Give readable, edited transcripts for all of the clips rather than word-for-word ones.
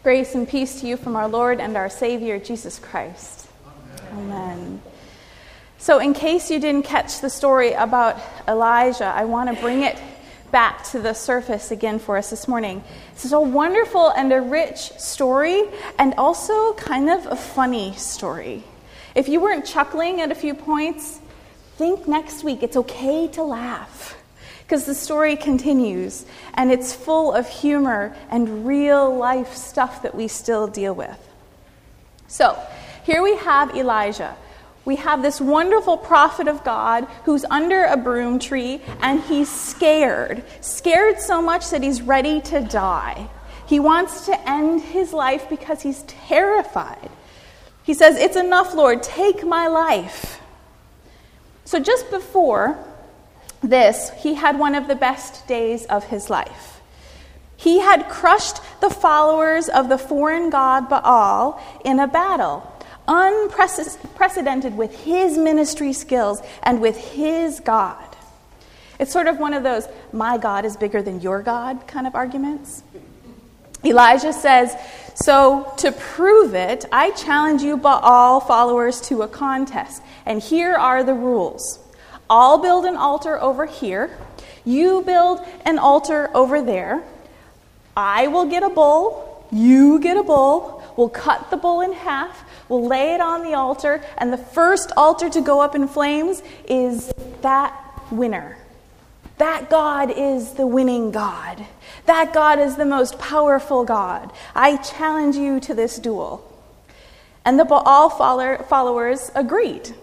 Grace and peace to you from our Lord and our Savior, Jesus Christ. Amen. So in case you didn't catch the story about Elijah, I want to bring it back to the surface again for us this morning. This is a wonderful and a rich story, and also kind of a funny story. If you weren't chuckling at a few points, think next week. It's okay to laugh, because the story continues, and it's full of humor and real life stuff that we still deal with. So, here we have Elijah. We have this wonderful prophet of God who's under a broom tree, and he's scared so much that he's ready to die. He wants to end his life because he's terrified. He says, "It's enough, Lord, take my life." So just before this, he had one of the best days of his life. He had crushed the followers of the foreign god Baal in a battle, unprecedented with his ministry skills and with his God. It's sort of one of those, my God is bigger than your God kind of arguments. Elijah says, "So to prove it, I challenge you Baal followers to a contest, and here are the rules. I'll build an altar over here. You build an altar over there. I will get a bull. You get a bull. We'll cut the bull in half. We'll lay it on the altar. And the first altar to go up in flames is that winner. That God is the winning God. That God is the most powerful God. I challenge you to this duel." And the Baal followers agreed.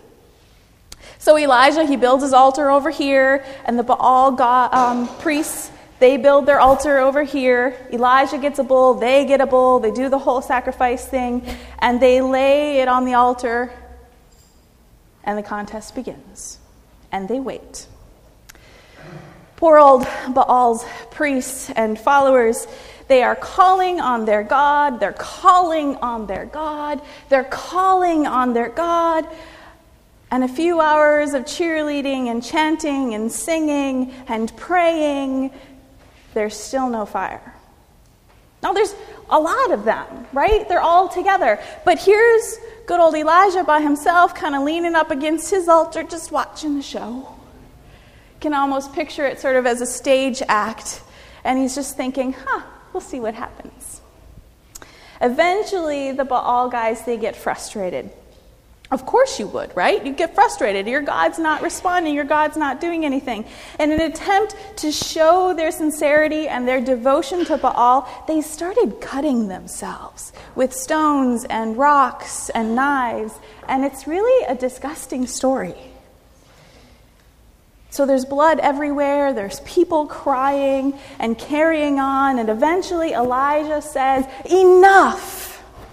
So Elijah, he builds his altar over here, and the Baal priests, they build their altar over here. Elijah gets a bull, they get a bull, they do the whole sacrifice thing, and they lay it on the altar, and the contest begins. And they wait. Poor old Baal's priests and followers, they are calling on their God, they're calling on their God, they're calling on their God. And a few hours of cheerleading and chanting and singing and praying, there's still no fire. Now there's a lot of them, right? They're all together. But here's good old Elijah by himself, kind of leaning up against his altar, just watching the show. You can almost picture it sort of as a stage act. And he's just thinking, we'll see what happens. Eventually, the Baal guys, they get frustrated. Of course you would, right? You get frustrated. Your God's not responding. Your God's not doing anything. In an attempt to show their sincerity and their devotion to Baal, they started cutting themselves with stones and rocks and knives. And it's really a disgusting story. So there's blood everywhere. There's people crying and carrying on. And eventually Elijah says, "Enough!"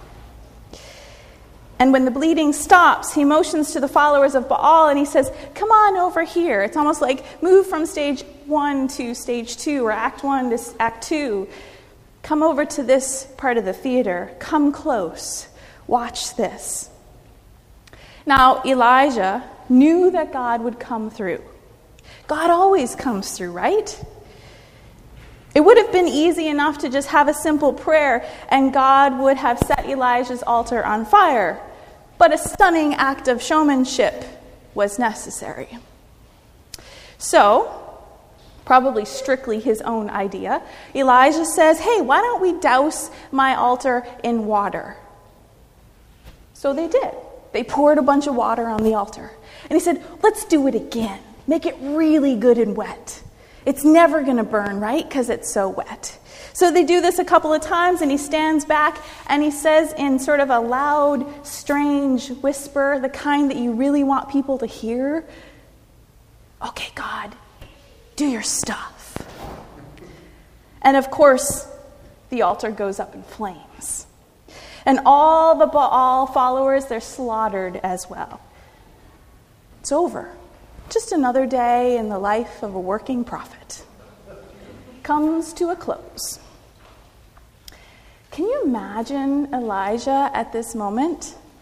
And when the bleeding stops, he motions to the followers of Baal and he says, "Come on over here." It's almost like move from stage 1 to stage 2 or act 1 to act 2. Come over to this part of the theater. Come close. Watch this. Now, Elijah knew that God would come through. God always comes through, right? It would have been easy enough to just have a simple prayer and God would have set Elijah's altar on fire. But a stunning act of showmanship was necessary. So, probably strictly his own idea, Elijah says, "Hey, why don't we douse my altar in water?" So they did. They poured a bunch of water on the altar. And he said, "Let's do it again. Make it really good and wet. It's never going to burn, right? Because it's so wet." So they do this a couple of times, and he stands back, and he says in sort of a loud, strange whisper, the kind that you really want people to hear, "Okay, God, do your stuff." And of course, the altar goes up in flames. And all the Baal followers, they're slaughtered as well. It's over. Just another day in the life of a working prophet comes to a close. Can you imagine Elijah at this moment?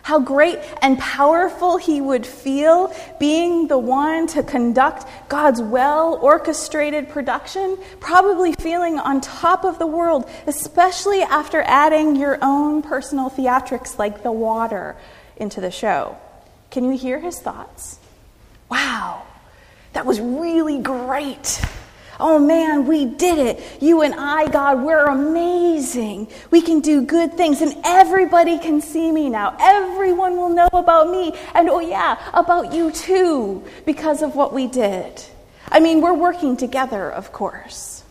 How great and powerful he would feel being the one to conduct God's well-orchestrated production, probably feeling on top of the world, especially after adding your own personal theatrics like the water into the show. Can you hear his thoughts? Wow, that was really great. Oh man, we did it. You and I, God, we're amazing. We can do good things and everybody can see me now. Everyone will know about me and oh yeah, about you too because of what we did. I mean, we're working together, of course.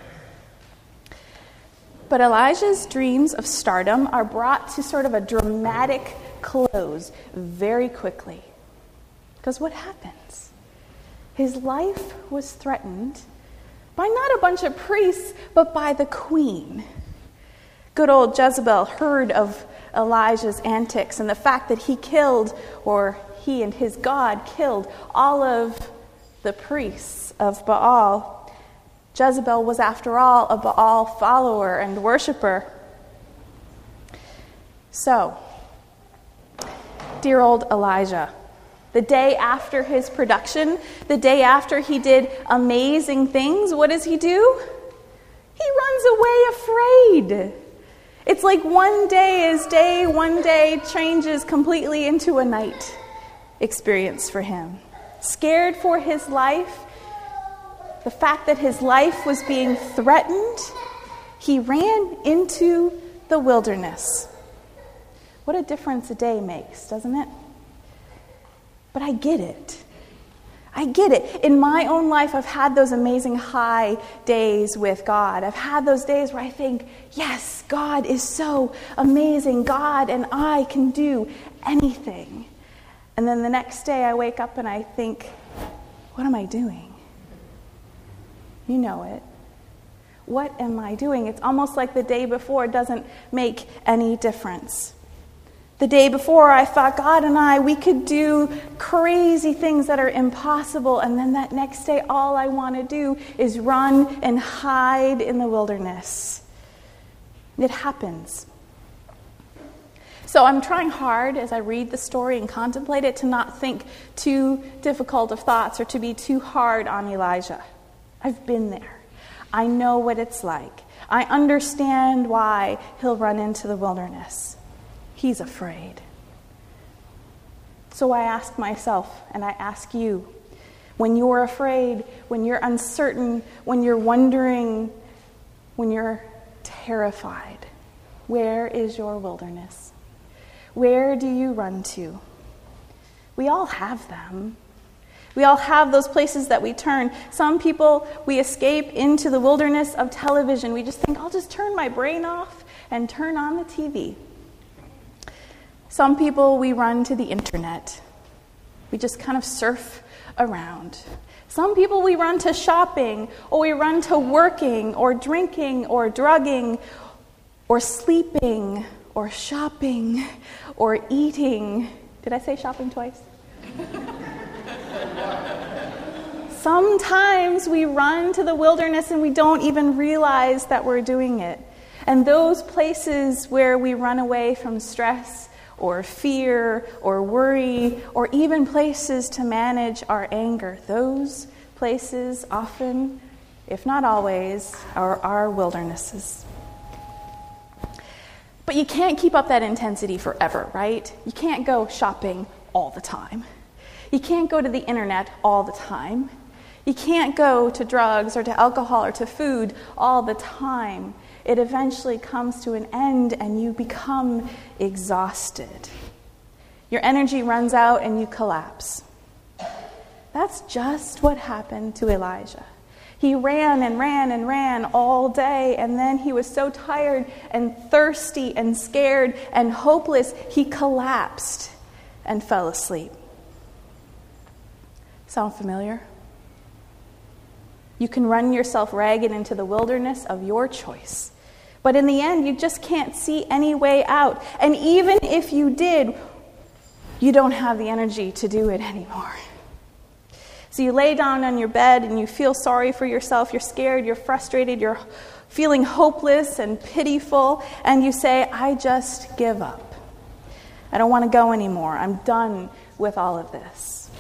But Elijah's dreams of stardom are brought to sort of a dramatic close very quickly. Because what happens? His life was threatened by not a bunch of priests, but by the queen. Good old Jezebel heard of Elijah's antics and the fact that he killed, or he and his God killed, all of the priests of Baal. Jezebel was, after all, a Baal follower and worshiper. So, dear old Elijah, the day after his production, the day after he did amazing things, what does he do? He runs away afraid. It's like one day is day, one day changes completely into a night experience for him. Scared for his life, the fact that his life was being threatened, he ran into the wilderness. What a difference a day makes, doesn't it? But I get it. I get it. In my own life, I've had those amazing high days with God. I've had those days where I think, yes, God is so amazing. God and I can do anything. And then the next day I wake up and I think, what am I doing? You know it. What am I doing? It's almost like the day before doesn't make any difference. The day before, I thought God and I, we could do crazy things that are impossible. And then that next day, all I want to do is run and hide in the wilderness. It happens. So I'm trying hard as I read the story and contemplate it to not think too difficult of thoughts or to be too hard on Elijah. I've been there. I know what it's like. I understand why he'll run into the wilderness. He's afraid. So I ask myself, and I ask you, when you're afraid, when you're uncertain, when you're wondering, when you're terrified, where is your wilderness? Where do you run to? We all have them. We all have those places that we turn. Some people, we escape into the wilderness of television. We just think, I'll just turn my brain off and turn on the TV. Some people, we run to the internet. We just kind of surf around. Some people, we run to shopping, or we run to working, or drinking, or drugging, or sleeping, or shopping, or eating. Did I say shopping twice? Sometimes we run to the wilderness and we don't even realize that we're doing it. And those places where we run away from stress, or fear, or worry, or even places to manage our anger. Those places often, if not always, are our wildernesses. But you can't keep up that intensity forever, right? You can't go shopping all the time. You can't go to the internet all the time. You can't go to drugs or to alcohol or to food all the time. It eventually comes to an end and you become exhausted. Your energy runs out and you collapse. That's just what happened to Elijah. He ran and ran and ran all day, and then he was so tired and thirsty and scared and hopeless, he collapsed and fell asleep. Sound familiar? You can run yourself ragged into the wilderness of your choice. But in the end, you just can't see any way out. And even if you did, you don't have the energy to do it anymore. So you lay down on your bed and you feel sorry for yourself. You're scared, you're frustrated, you're feeling hopeless and pitiful. And you say, I just give up. I don't want to go anymore. I'm done with all of this.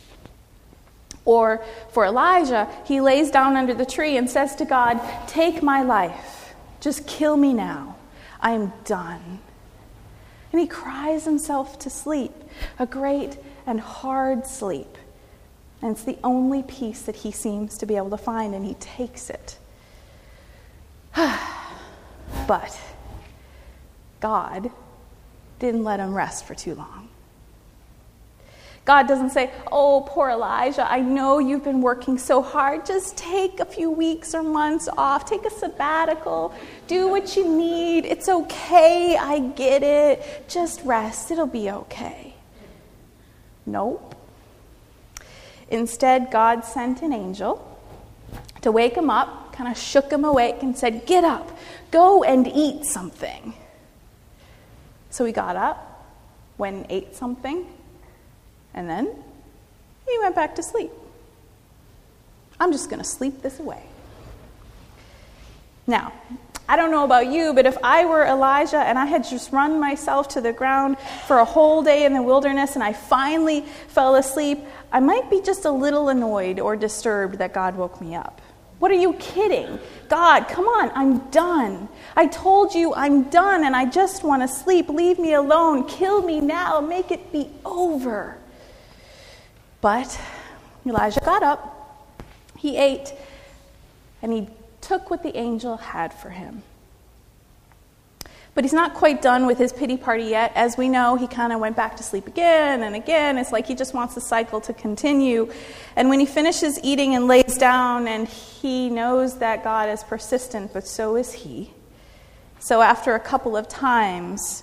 Or for Elijah, he lays down under the tree and says to God, take my life. Just kill me now. I am done. And he cries himself to sleep, a great and hard sleep. And it's the only peace that he seems to be able to find, and he takes it. But God didn't let him rest for too long. God doesn't say, oh, poor Elijah, I know you've been working so hard. Just take a few weeks or months off. Take a sabbatical. Do what you need. It's okay. I get it. Just rest. It'll be okay. Nope. Instead, God sent an angel to wake him up, kind of shook him awake and said, get up. Go and eat something. So he got up, went and ate something, and then he went back to sleep. I'm just going to sleep this away. Now, I don't know about you, but if I were Elijah and I had just run myself to the ground for a whole day in the wilderness and I finally fell asleep, I might be just a little annoyed or disturbed that God woke me up. What are you kidding? God, come on, I'm done. I told you I'm done and I just want to sleep. Leave me alone. Kill me now. Make it be over. But Elijah got up, he ate, and he took what the angel had for him. But he's not quite done with his pity party yet. As we know, he kind of went back to sleep again and again. It's like he just wants the cycle to continue. And when he finishes eating and lays down, and he knows that God is persistent, but so is he. So after a couple of times,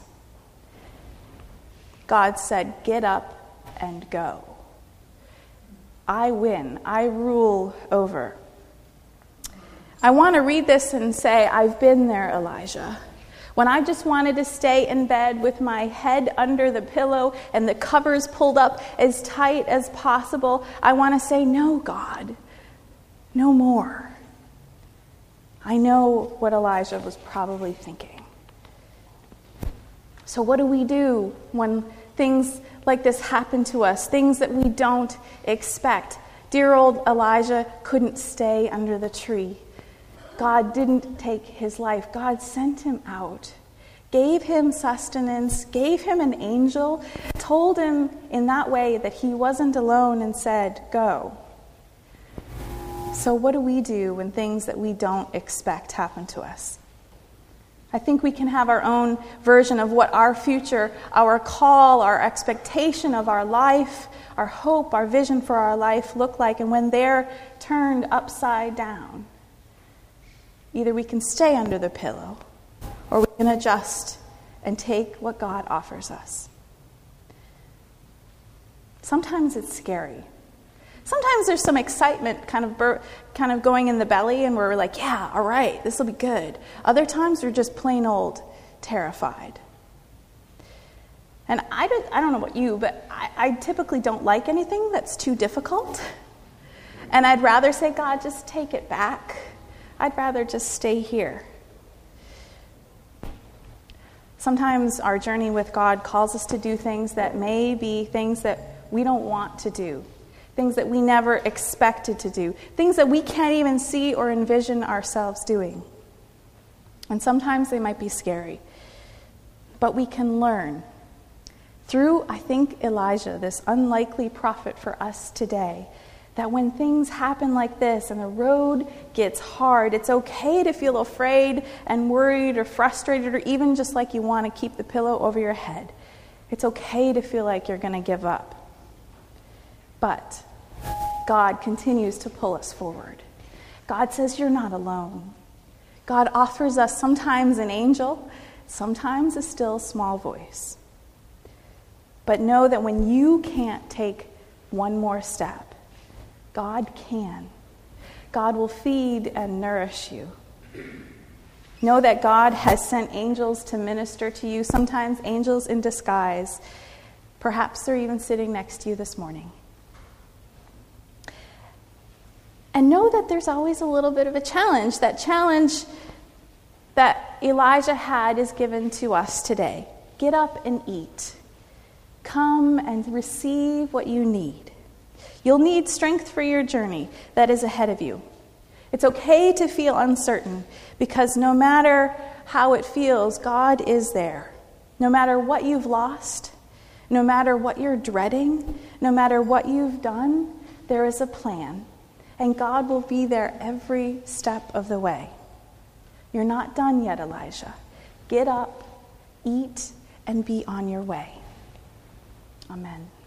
God said, get up and go. I win. I rule over. I want to read this and say, I've been there, Elijah. When I just wanted to stay in bed with my head under the pillow and the covers pulled up as tight as possible, I want to say, no, God, no more. I know what Elijah was probably thinking. So what do we do when things like this happen to us, things that we don't expect? Dear old Elijah couldn't stay under the tree. God didn't take his life. God sent him out, gave him sustenance, gave him an angel, told him in that way that he wasn't alone and said, go. So what do we do when things that we don't expect happen to us? I think we can have our own version of what our future, our call, our expectation of our life, our hope, our vision for our life look like. And when they're turned upside down, either we can stay under the pillow or we can adjust and take what God offers us. Sometimes it's scary. Sometimes there's some excitement kind of going in the belly and we're like, yeah, all right, this will be good. Other times we're just plain old terrified. And I don't know about you, but I typically don't like anything that's too difficult. And I'd rather say, God, just take it back. I'd rather just stay here. Sometimes our journey with God calls us to do things that may be things that we don't want to do, things that we never expected to do, things that we can't even see or envision ourselves doing. And sometimes they might be scary. But we can learn through, I think, Elijah, this unlikely prophet for us today, that when things happen like this and the road gets hard, it's okay to feel afraid and worried or frustrated or even just like you want to keep the pillow over your head. It's okay to feel like you're going to give up. But God continues to pull us forward. God says you're not alone. God offers us sometimes an angel, sometimes a still small voice. But know that when you can't take one more step, God can. God will feed and nourish you. Know that God has sent angels to minister to you, sometimes angels in disguise. Perhaps they're even sitting next to you this morning. And know that there's always a little bit of a challenge. That challenge that Elijah had is given to us today. Get up and eat. Come and receive what you need. You'll need strength for your journey that is ahead of you. It's okay to feel uncertain, because no matter how it feels, God is there. No matter what you've lost, no matter what you're dreading, no matter what you've done, there is a plan, and God will be there every step of the way. You're not done yet, Elijah. Get up, eat, and be on your way. Amen.